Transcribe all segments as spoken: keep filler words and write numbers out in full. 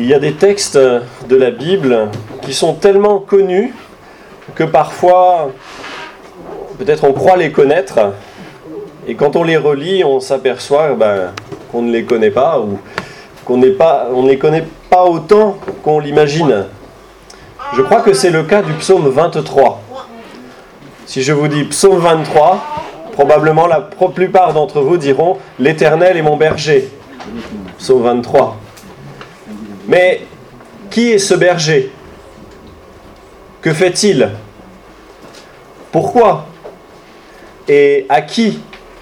Il y a des textes de la Bible qui sont tellement connus que parfois, peut-être on croit les connaître, et quand on les relit, on s'aperçoit ben, qu'on ne les connaît pas, ou qu'on n'est pas, on ne les connaît pas autant qu'on l'imagine. Je crois que c'est le cas du psaume vingt-trois. Si je vous dis psaume vingt-trois, probablement la plupart d'entre vous diront « L'Éternel est mon berger ». Psaume vingt-trois. Mais qui est ce berger? Que fait-il? Pourquoi? Et à qui?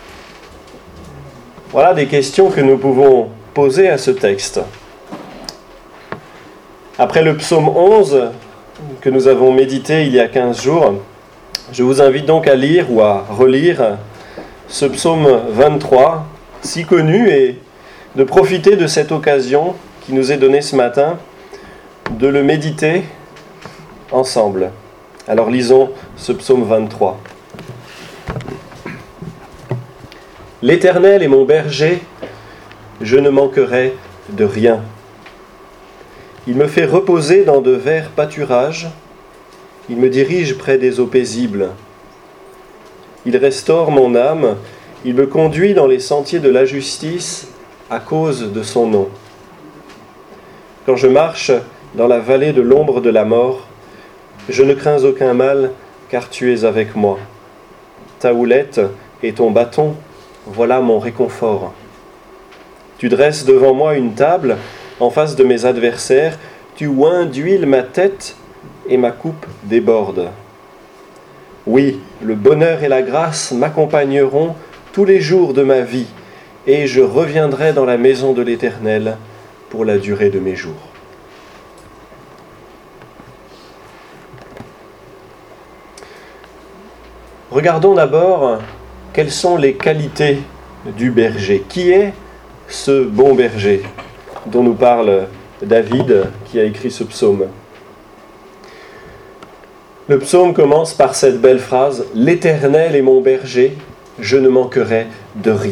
Voilà des questions que nous pouvons poser à ce texte. Après le psaume onze, que nous avons médité il y a quinze jours, je vous invite donc à lire ou à relire ce psaume vingt-trois, si connu, et de profiter de cette occasion qui nous est donnée ce matin, de le méditer ensemble. Alors lisons ce psaume vingt-trois. « L'Éternel est mon berger, je ne manquerai de rien. Il me fait reposer dans de verts pâturages, il me dirige près des eaux paisibles. Il restaure mon âme, il me conduit dans les sentiers de la justice à cause de son nom. Quand je marche dans la vallée de l'ombre de la mort, je ne crains aucun mal, car tu es avec moi. Ta houlette et ton bâton, voilà mon réconfort. Tu dresses devant moi une table en face de mes adversaires, tu oins d'huile ma tête et ma coupe déborde. Oui, le bonheur et la grâce m'accompagneront tous les jours de ma vie, et je reviendrai dans la maison de l'Éternel pour la durée de mes jours. » Regardons d'abord quelles sont les qualités du berger. Qui est ce bon berger dont nous parle David qui a écrit ce psaume? Le psaume commence par cette belle phrase « L'Éternel est mon berger, je ne manquerai de rien ».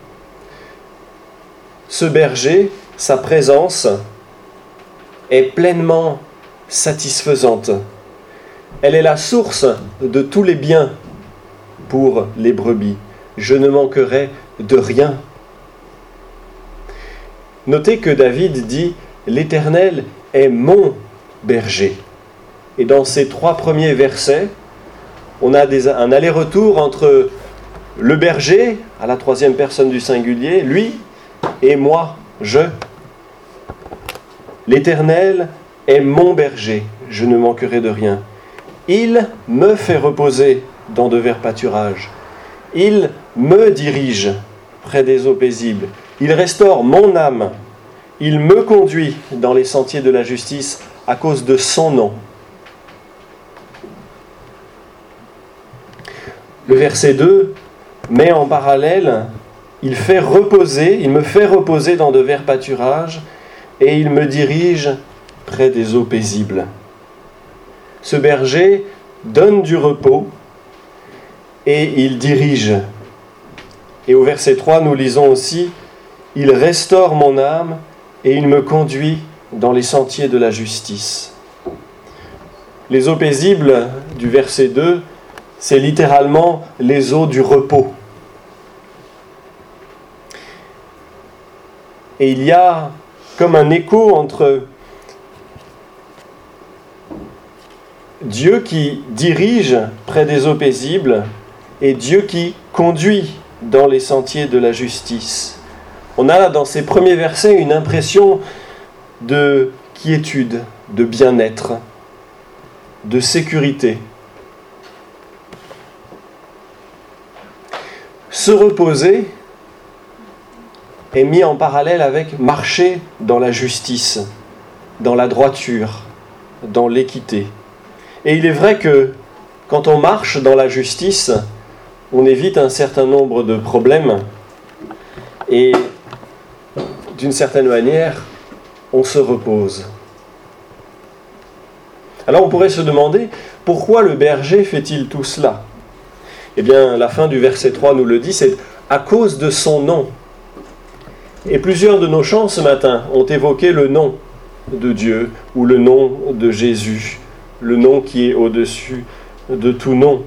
Ce berger, sa présence est pleinement satisfaisante. Elle est la source de tous les biens pour les brebis. Je ne manquerai de rien. Notez que David dit « L'Éternel est mon berger ». Et dans ces trois premiers versets, on a des, un aller-retour entre le berger, à la troisième personne du singulier, lui, et moi, je. L'Éternel est mon berger, je ne manquerai de rien. Il me fait reposer dans de verts pâturages. Il me dirige près des eaux paisibles. Il restaure mon âme. Il me conduit dans les sentiers de la justice à cause de son nom. Le verset deux met en parallèle, il fait reposer, il me fait reposer dans de verts pâturages et il me dirige près des eaux paisibles. Ce berger donne du repos et il dirige. Et au verset trois, nous lisons aussi, il restaure mon âme et il me conduit dans les sentiers de la justice. Les eaux paisibles du verset deux, c'est littéralement les eaux du repos. Et il y a comme un écho entre Dieu qui dirige près des eaux paisibles et Dieu qui conduit dans les sentiers de la justice. On a dans ces premiers versets une impression de quiétude, de bien-être, de sécurité. Se reposer est mis en parallèle avec marcher dans la justice, dans la droiture, dans l'équité. Et il est vrai que quand on marche dans la justice, on évite un certain nombre de problèmes et d'une certaine manière, on se repose. Alors on pourrait se demander, pourquoi le berger fait-il tout cela ? Eh bien, la fin du verset trois nous le dit, c'est à cause de son nom. Et plusieurs de nos chants ce matin ont évoqué le nom de Dieu ou le nom de Jésus, le nom qui est au-dessus de tout nom.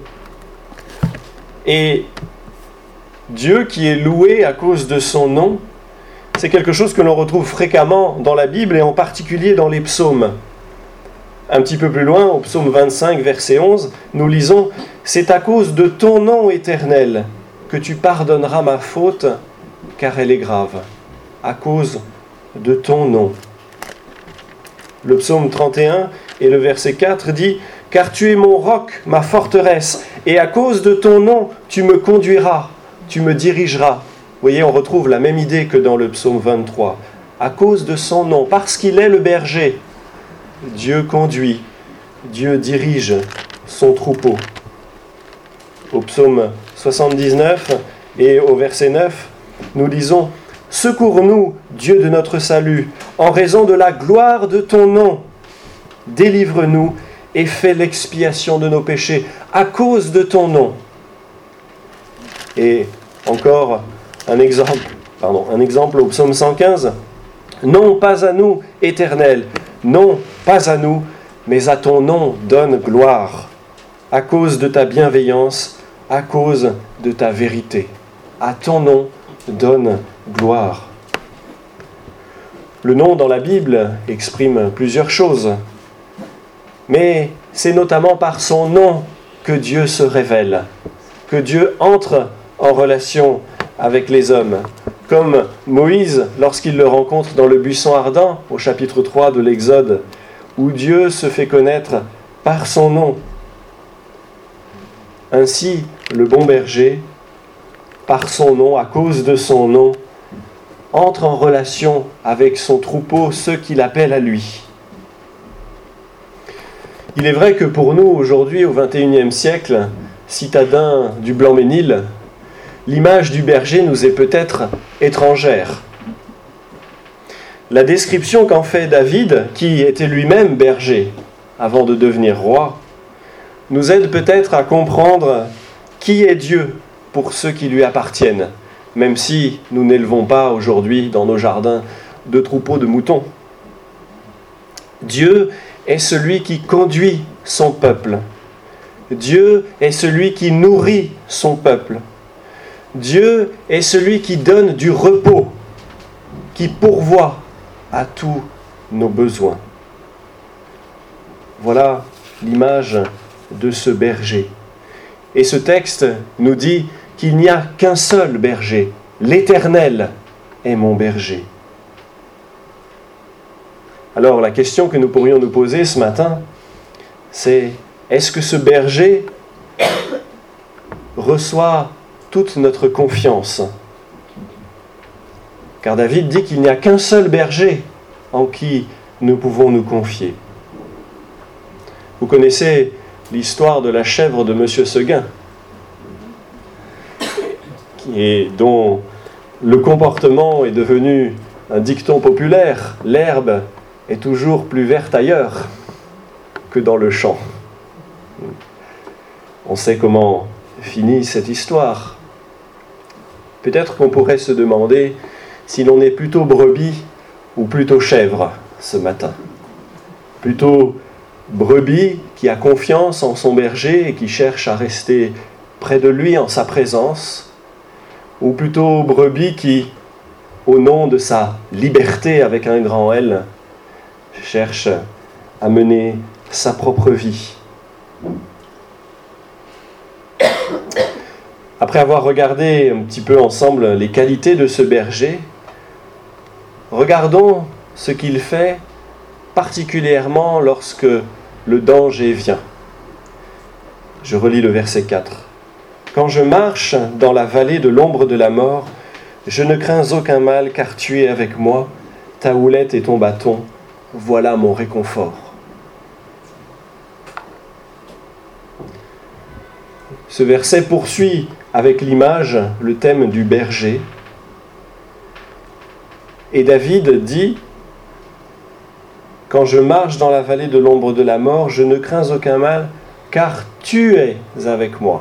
Et Dieu qui est loué à cause de son nom, c'est quelque chose que l'on retrouve fréquemment dans la Bible et en particulier dans les psaumes. Un petit peu plus loin, au psaume vingt-cinq, verset onze, nous lisons « C'est à cause de ton nom éternel que tu pardonneras ma faute, car elle est grave. À cause de ton nom. » Le psaume trente et un et le verset quatre dit « Car tu es mon roc, ma forteresse, et à cause de ton nom, tu me conduiras, tu me dirigeras. » Vous voyez, on retrouve la même idée que dans le psaume vingt-trois. À cause de son nom, parce qu'il est le berger, Dieu conduit, Dieu dirige son troupeau. Au psaume soixante-dix-neuf et au verset neuf, nous lisons « Secours-nous, Dieu de notre salut, en raison de la gloire de ton nom. Délivre-nous et fais l'expiation de nos péchés à cause de ton nom. » Et encore un exemple, pardon, un exemple au psaume cent quinze. « Non, pas à nous, Éternel, non, pas à nous, mais à ton nom donne gloire, à cause de ta bienveillance, à cause de ta vérité. À ton nom donne gloire. » Le nom dans la Bible exprime plusieurs choses, mais c'est notamment par son nom que Dieu se révèle, que Dieu entre en relation avec les hommes, comme Moïse lorsqu'il le rencontre dans le buisson ardent, au chapitre trois de l'Exode, où Dieu se fait connaître par son nom. Ainsi, le bon berger, par son nom, à cause de son nom, entre en relation avec son troupeau, ceux qu'il appelle à lui. Il est vrai que pour nous, aujourd'hui, au vingt et unième siècle, citadins du Blanc-Ménil, l'image du berger nous est peut-être étrangère. La description qu'en fait David, qui était lui-même berger avant de devenir roi, nous aide peut-être à comprendre qui est Dieu pour ceux qui lui appartiennent, même si nous n'élevons pas aujourd'hui dans nos jardins de troupeaux de moutons. Dieu est celui qui conduit son peuple. Dieu est celui qui nourrit son peuple. Dieu est celui qui donne du repos, qui pourvoit à tous nos besoins. Voilà l'image de ce berger. Et ce texte nous dit qu'il n'y a qu'un seul berger. L'Éternel est mon berger. Alors la question que nous pourrions nous poser ce matin, c'est est-ce que ce berger reçoit toute notre confiance? Car David dit qu'il n'y a qu'un seul berger en qui nous pouvons nous confier. Vous connaissez l'histoire de la chèvre de Monsieur Seguin, et dont le comportement est devenu un dicton populaire. L'herbe est toujours plus verte ailleurs que dans le champ. On sait comment finit cette histoire. Peut-être qu'on pourrait se demander si l'on est plutôt brebis ou plutôt chèvre ce matin. Plutôt brebis qui a confiance en son berger et qui cherche à rester près de lui en sa présence, ou plutôt brebis qui, au nom de sa liberté avec un grand L, cherche à mener sa propre vie. Après avoir regardé un petit peu ensemble les qualités de ce berger, regardons ce qu'il fait particulièrement lorsque le danger vient. Je relis le verset quatre. « Quand je marche dans la vallée de l'ombre de la mort, je ne crains aucun mal, car tu es avec moi, ta houlette et ton bâton, voilà mon réconfort. » Ce verset poursuit avec l'image, le thème du berger. Et David dit « Quand je marche dans la vallée de l'ombre de la mort, je ne crains aucun mal, car tu es avec moi. »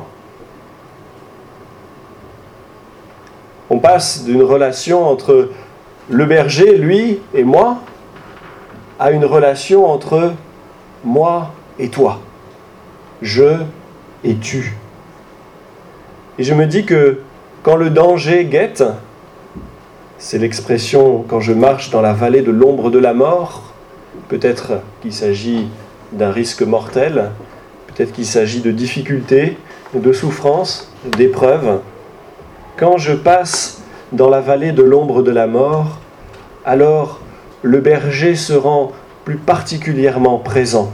On passe d'une relation entre le berger, lui, et moi, à une relation entre moi et toi, je et tu. Et je me dis que quand le danger guette, c'est l'expression quand je marche dans la vallée de l'ombre de la mort, peut-être qu'il s'agit d'un risque mortel, peut-être qu'il s'agit de difficultés, de souffrances, d'épreuves. Quand je passe dans la vallée de l'ombre de la mort, alors le berger se rend plus particulièrement présent.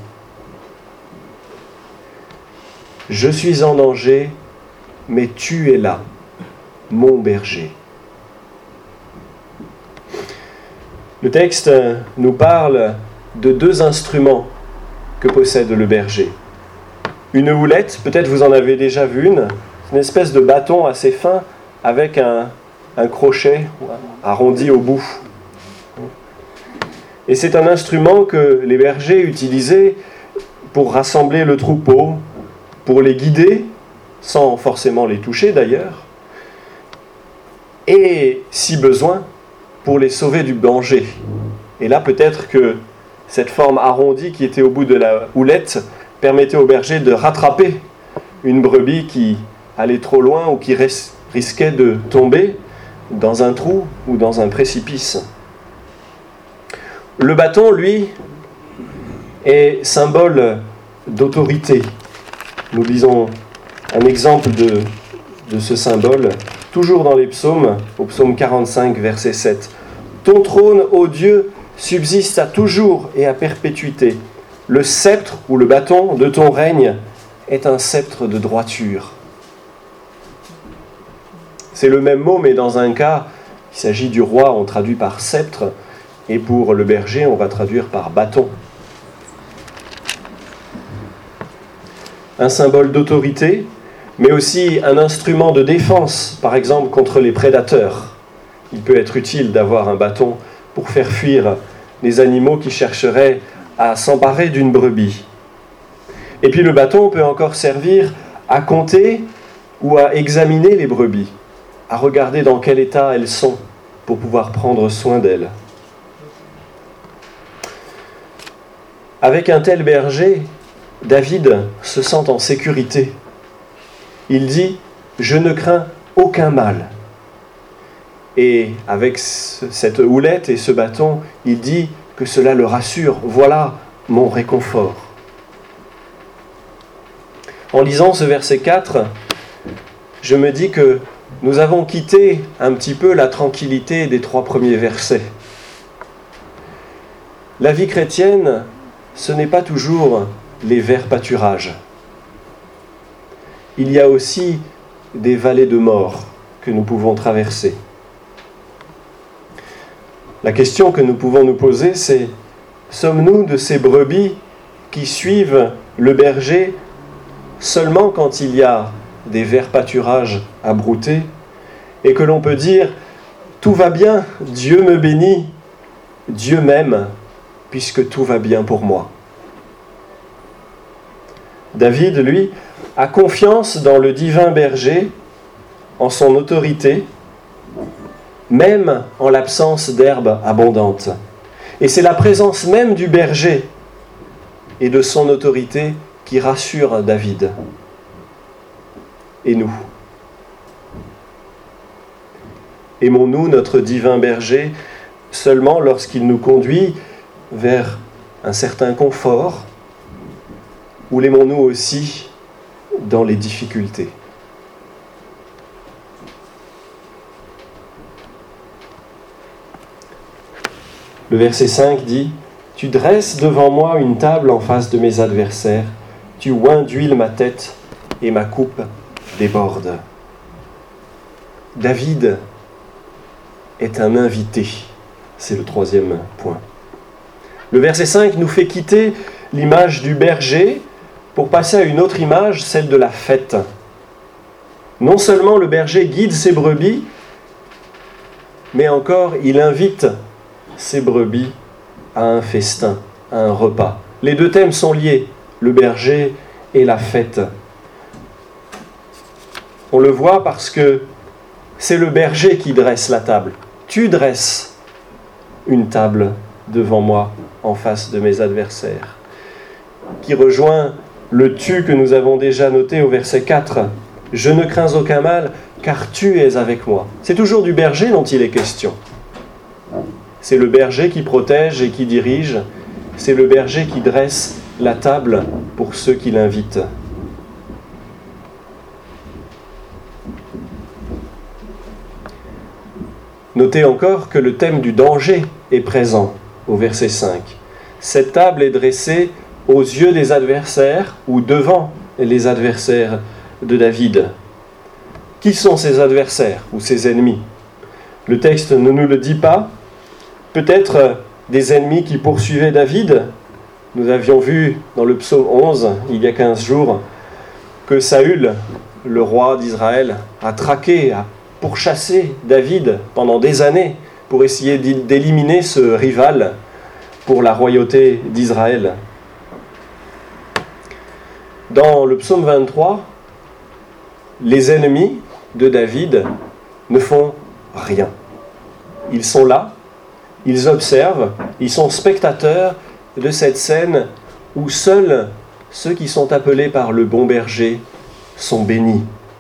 Je suis en danger, mais tu es là, mon berger. Le texte nous parle de deux instruments que possède le berger. Une houlette, peut-être vous en avez déjà vu une, une espèce de bâton assez fin avec un, un crochet arrondi au bout. Et c'est un instrument que les bergers utilisaient pour rassembler le troupeau, pour les guider, sans forcément les toucher d'ailleurs, et, si besoin, pour les sauver du danger. Et là, peut-être que cette forme arrondie qui était au bout de la houlette permettait au berger de rattraper une brebis qui allait trop loin ou qui ris- risquait de tomber dans un trou ou dans un précipice. Le bâton, lui, est symbole d'autorité. Nous lisons un exemple de, de ce symbole, toujours dans les psaumes, au psaume quarante-cinq, verset sept. « Ton trône, ô Dieu, subsiste à toujours et à perpétuité. Le sceptre ou le bâton de ton règne est un sceptre de droiture. » C'est le même mot, mais dans un cas, il s'agit du roi, on traduit par sceptre, et pour le berger, on va traduire par bâton. Un symbole d'autorité, mais aussi un instrument de défense, par exemple contre les prédateurs. Il peut être utile d'avoir un bâton pour faire fuir les animaux qui chercheraient à s'emparer d'une brebis. Et puis le bâton peut encore servir à compter ou à examiner les brebis, à regarder dans quel état elles sont pour pouvoir prendre soin d'elles. Avec un tel berger, David se sent en sécurité. Il dit « Je ne crains aucun mal ». Et avec cette houlette et ce bâton, il dit que cela le rassure. Voilà mon réconfort. En lisant ce verset quatre, je me dis que nous avons quitté un petit peu la tranquillité des trois premiers versets. La vie chrétienne, ce n'est pas toujours les verts pâturages. Il y a aussi des vallées de mort que nous pouvons traverser. La question que nous pouvons nous poser, c'est « Sommes-nous de ces brebis qui suivent le berger seulement quand il y a des verts pâturages à brouter et que l'on peut dire « Tout va bien, Dieu me bénit, Dieu m'aime, puisque tout va bien pour moi ». David, lui, a confiance dans le divin berger, en son autorité, même en l'absence d'herbe abondante. Et c'est la présence même du berger et de son autorité qui rassure David. Et nous? Aimons-nous notre divin berger seulement lorsqu'il nous conduit vers un certain confort, ou l'aimons-nous aussi dans les difficultés? Le verset cinq dit « Tu dresses devant moi une table en face de mes adversaires, tu oins d'huile ma tête et ma coupe déborde. » David est un invité, c'est le troisième point. Le verset cinq nous fait quitter l'image du berger pour passer à une autre image, celle de la fête. Non seulement le berger guide ses brebis, mais encore il invite ses brebis à un festin, à un repas. Les deux thèmes sont liés, le berger et la fête. On le voit parce que c'est le berger qui dresse la table. Tu dresses une table devant moi en face de mes adversaires. Qui rejoint le tu que nous avons déjà noté au verset quatre. Je ne crains aucun mal, car tu es avec moi. C'est toujours du berger dont il est question. C'est le berger qui protège et qui dirige. C'est le berger qui dresse la table pour ceux qui l'invitent. Notez encore que le thème du danger est présent au verset cinq. Cette table est dressée aux yeux des adversaires ou devant les adversaires de David. Qui sont ses adversaires ou ses ennemis? Le texte ne nous le dit pas. Peut-être des ennemis qui poursuivaient David. Nous avions vu dans le psaume onze, il y a quinze jours, que Saül, le roi d'Israël, a traqué, a pourchassé David pendant des années pour essayer d'éliminer ce rival pour la royauté d'Israël. Dans le psaume vingt-trois, les ennemis de David ne font rien. Ils sont là, ils observent, ils sont spectateurs de cette scène où seuls ceux qui sont appelés par le bon berger sont bénis.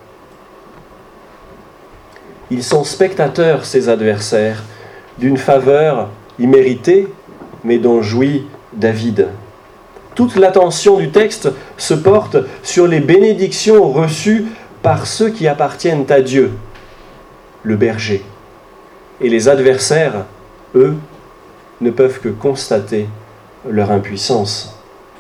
Ils sont spectateurs, ces adversaires, d'une faveur imméritée, mais dont jouit David. Toute l'attention du texte se porte sur les bénédictions reçues par ceux qui appartiennent à Dieu, le berger. Et les adversaires, eux, ne peuvent que constater leur impuissance.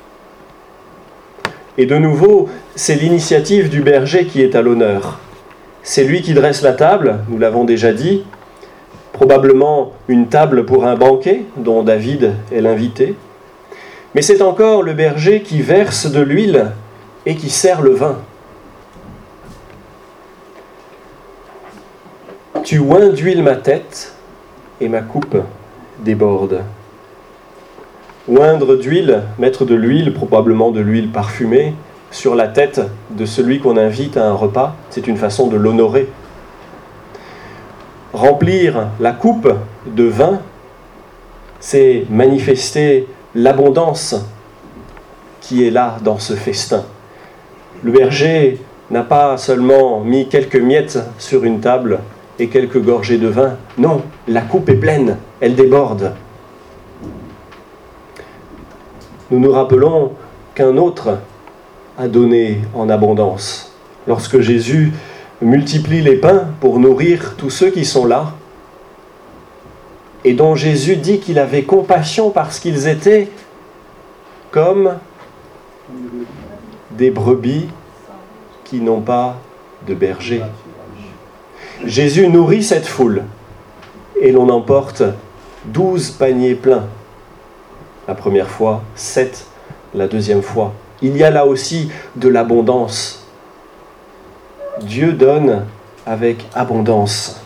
Et de nouveau, c'est l'initiative du berger qui est à l'honneur. C'est lui qui dresse la table, nous l'avons déjà dit, probablement une table pour un banquet dont David est l'invité. Mais c'est encore le berger qui verse de l'huile et qui sert le vin. Tu oins d'huile ma tête et ma coupe déborde. Oindre d'huile, mettre de l'huile, probablement de l'huile parfumée, sur la tête de celui qu'on invite à un repas, c'est une façon de l'honorer. Remplir la coupe de vin, c'est manifester l'abondance qui est là dans ce festin. Le berger n'a pas seulement mis quelques miettes sur une table et quelques gorgées de vin. Non, la coupe est pleine, elle déborde. Nous nous rappelons qu'un autre a donné en abondance. Lorsque Jésus multiplie les pains pour nourrir tous ceux qui sont là, et dont Jésus dit qu'il avait compassion parce qu'ils étaient comme des brebis qui n'ont pas de berger. Jésus nourrit cette foule et l'on emporte douze paniers pleins. La première fois, sept la deuxième fois. Il y a là aussi de l'abondance. Dieu donne avec abondance.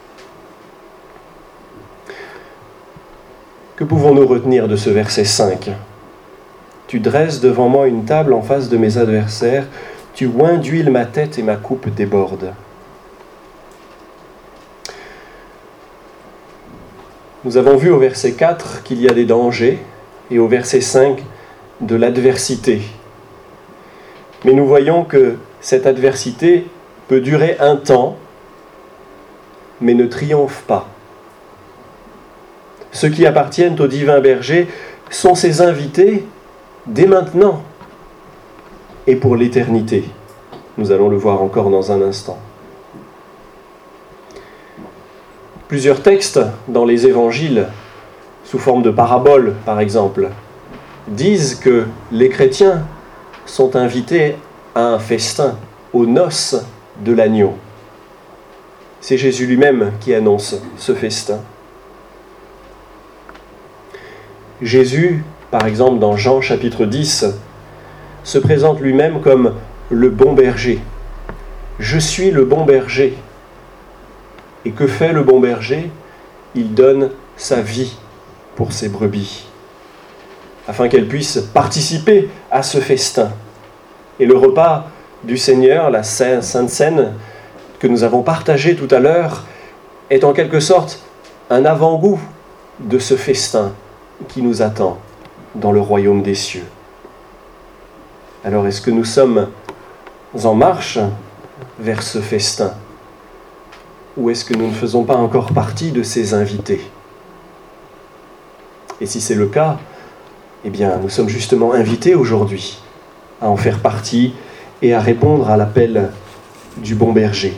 Que pouvons-nous retenir de ce verset cinq? Tu dresses devant moi une table en face de mes adversaires, tu oins d'huile ma tête et ma coupe déborde. Nous avons vu au verset quatre qu'il y a des dangers et au verset cinq de l'adversité. Mais nous voyons que cette adversité peut durer un temps, mais ne triomphe pas. Ceux qui appartiennent au divin berger sont ses invités dès maintenant et pour l'éternité. Nous allons le voir encore dans un instant. Plusieurs textes dans les évangiles, sous forme de paraboles par exemple, disent que les chrétiens sont invités à un festin, aux noces de l'agneau. C'est Jésus lui-même qui annonce ce festin. Jésus, par exemple dans Jean chapitre dix, se présente lui-même comme le bon berger. Je suis le bon berger. Et que fait le bon berger? Il donne sa vie pour ses brebis, afin qu'elles puissent participer à ce festin. Et le repas du Seigneur, la Sainte Seine, que nous avons partagé tout à l'heure, est en quelque sorte un avant-goût de ce festin qui nous attend dans le royaume des cieux. Alors est-ce que nous sommes en marche vers ce festin? Ou est-ce que nous ne faisons pas encore partie de ces invités? Et si c'est le cas, eh bien, nous sommes justement invités aujourd'hui à en faire partie et à répondre à l'appel du bon berger.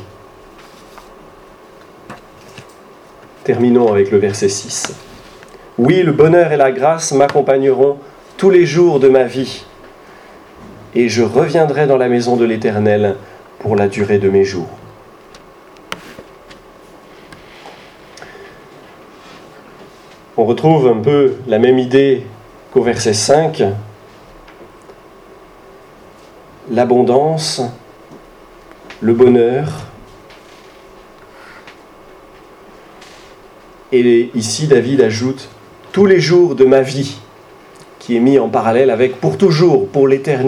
Terminons avec le verset six. « Oui, le bonheur et la grâce m'accompagneront tous les jours de ma vie, et je reviendrai dans la maison de l'Éternel pour la durée de mes jours. » On retrouve un peu la même idée qu'au verset cinq. L'abondance, le bonheur. Et ici, David ajoute « tous les jours de ma vie », qui est mis en parallèle avec « pour toujours, pour l'éternité ».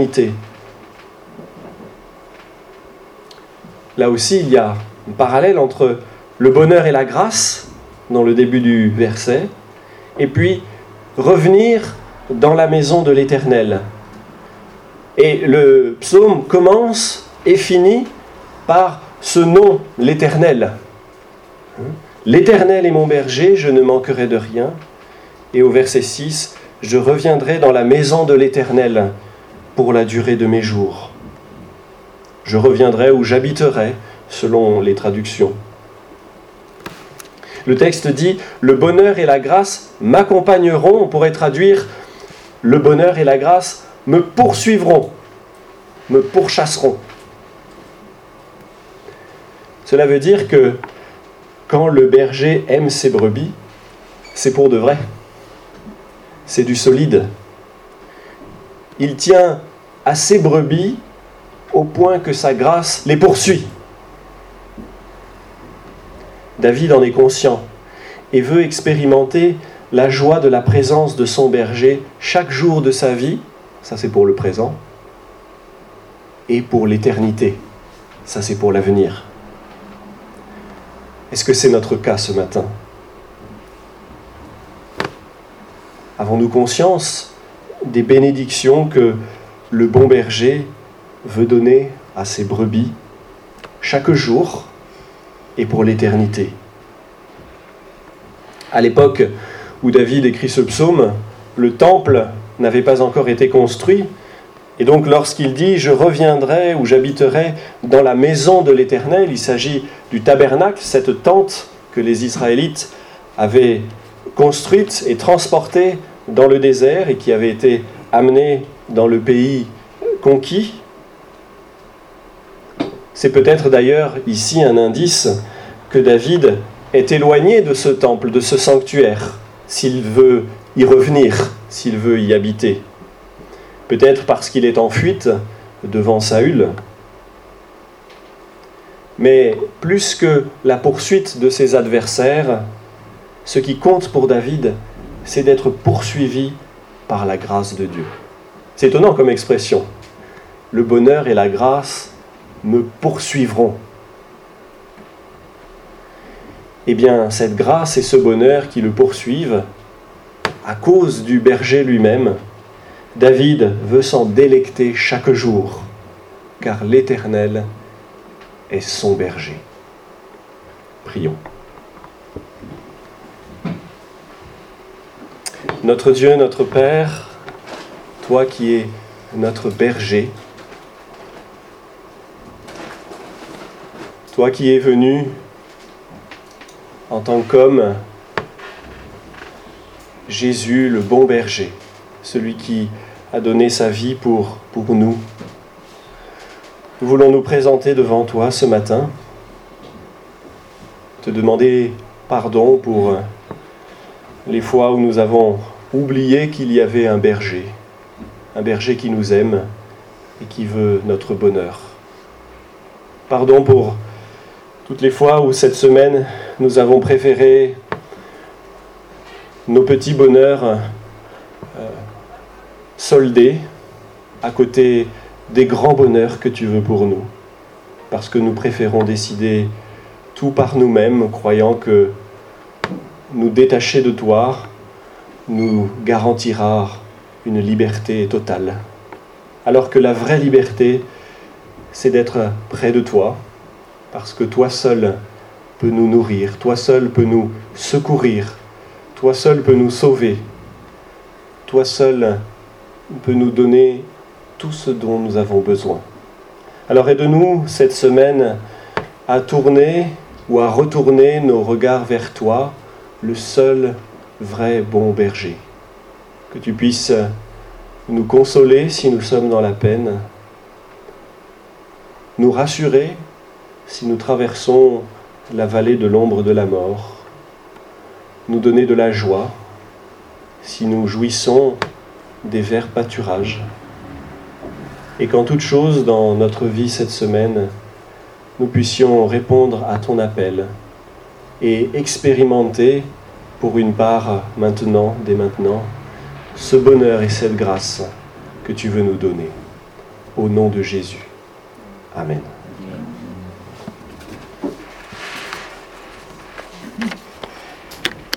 Là aussi, il y a un parallèle entre le bonheur et la grâce, dans le début du verset, et puis revenir dans la maison de l'Éternel. Et le psaume commence et finit par ce nom, l'Éternel. L'Éternel est mon berger, je ne manquerai de rien. Et au verset six, je reviendrai dans la maison de l'Éternel pour la durée de mes jours. Je reviendrai où j'habiterai, selon les traductions. Le texte dit « Le bonheur et la grâce m'accompagneront ». On pourrait traduire « Le bonheur et la grâce me poursuivront, me pourchasseront ». Cela veut dire que quand le berger aime ses brebis, c'est pour de vrai. C'est du solide. Il tient à ses brebis au point que sa grâce les poursuit. David en est conscient et veut expérimenter la joie de la présence de son berger chaque jour de sa vie, ça c'est pour le présent, et pour l'éternité, ça c'est pour l'avenir. Est-ce que c'est notre cas ce matin? Avons-nous conscience des bénédictions que le bon berger veut donner à ses brebis chaque jour et pour l'éternité? À l'époque où David écrit ce psaume, le temple n'avait pas encore été construit, et donc lorsqu'il dit « Je reviendrai ou j'habiterai dans la maison de l'Éternel », il s'agit du tabernacle, cette tente que les Israélites avaient construite et transportée dans le désert et qui avait été amenée dans le pays conquis. C'est peut-être d'ailleurs ici un indice que David est éloigné de ce temple, de ce sanctuaire, s'il veut y revenir, s'il veut y habiter. Peut-être parce qu'il est en fuite devant Saül. Mais plus que la poursuite de ses adversaires, ce qui compte pour David, c'est d'être poursuivi par la grâce de Dieu. C'est étonnant comme expression. Le bonheur et la grâce me poursuivront. Eh bien, cette grâce et ce bonheur qui le poursuivent, à cause du berger lui-même, David veut s'en délecter chaque jour, car l'Éternel est son berger. Prions. Notre Dieu, notre Père, toi qui es notre berger, toi qui es venu en tant qu'homme, Jésus, le bon berger, celui qui a donné sa vie pour, pour nous. Nous voulons nous présenter devant toi ce matin, te demander pardon pour les fois où nous avons oublié qu'il y avait un berger, un berger qui nous aime et qui veut notre bonheur. Pardon pour toutes les fois où cette semaine nous avons préféré nos petits bonheurs euh, soldés à côté des grands bonheurs que tu veux pour nous, parce que nous préférons décider tout par nous-mêmes, croyant que nous détacher de toi nous garantira une liberté totale. Alors que la vraie liberté, c'est d'être près de toi, parce que toi seul peux nous nourrir, toi seul peux nous secourir, toi seul peux nous sauver, toi seul peux nous donner tout ce dont nous avons besoin. Alors aide-nous cette semaine à tourner ou à retourner nos regards vers toi, le seul vrai bon berger. Que tu puisses nous consoler si nous sommes dans la peine, nous rassurer si nous traversons la vallée de l'ombre de la mort, nous donner de la joie si nous jouissons des verts pâturages, et qu'en toute chose dans notre vie cette semaine, nous puissions répondre à ton appel et expérimenter pour une part maintenant, dès maintenant, ce bonheur et cette grâce que tu veux nous donner. Au nom de Jésus. Amen.